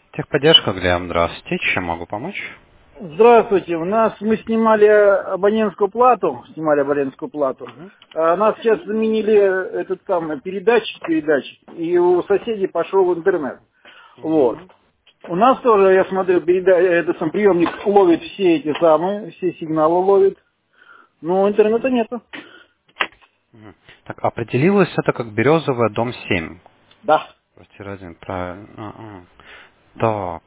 Техподдержка, Глеб, здравствуйте. Чем могу помочь? Здравствуйте. Мы снимали абонентскую плату. Мгм. А нас сейчас заменили этот самый передатчик, и у соседей пошел интернет. Вот. Мгм. У нас тоже, я смотрю, приемник ловит все сигналы ловит, но интернета нету. Мгм. Так, определилось это как Березовая, дом 7. Да. Квартира 1, правильно. Так.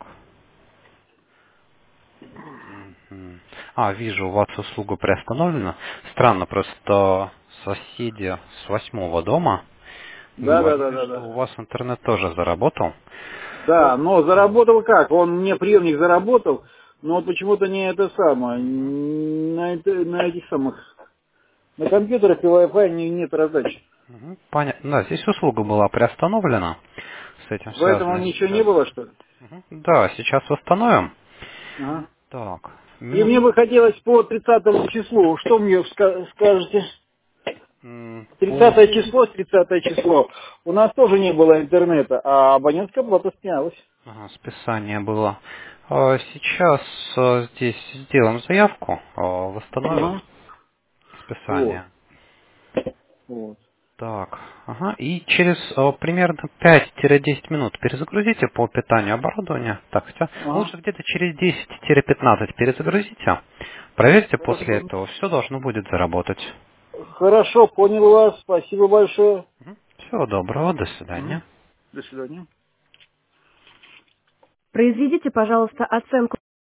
Мгм. Вижу, у вас услуга приостановлена. Странно, просто соседи с 8-го дома Да, да, да, говорили, да, что да. у вас интернет тоже заработал. Да, но Да. заработал как? Мне приемник заработал, но вот почему-то не это самое, Мгм. на этих самых, на компьютерах и Wi-Fi нет раздачи. Мгм. Понятно. Да, здесь услуга была приостановлена. С этим Поэтому связано ничего не сейчас. было, что ли? Мгм. Да, сейчас восстановим. Ага. Так, И мне бы минуту. хотелось по 30 числу, что мне скажете? По 30 число, 30 число. У нас тоже не было интернета, а абонентская плата снялась. списание было. Сейчас здесь сделаем заявку, восстановим Ага. Вот. списание. Вот. Так, ага. И через примерно 5-10 минут перезагрузите по питанию оборудования. Так, хотя Ага. лучше где-то через 10-15 перезагрузите. Проверьте, после Хорошо. этого все должно будет заработать. Хорошо, понял вас. Спасибо большое. Всего доброго, до свидания. Мгм. До свидания. Произведите, пожалуйста, оценку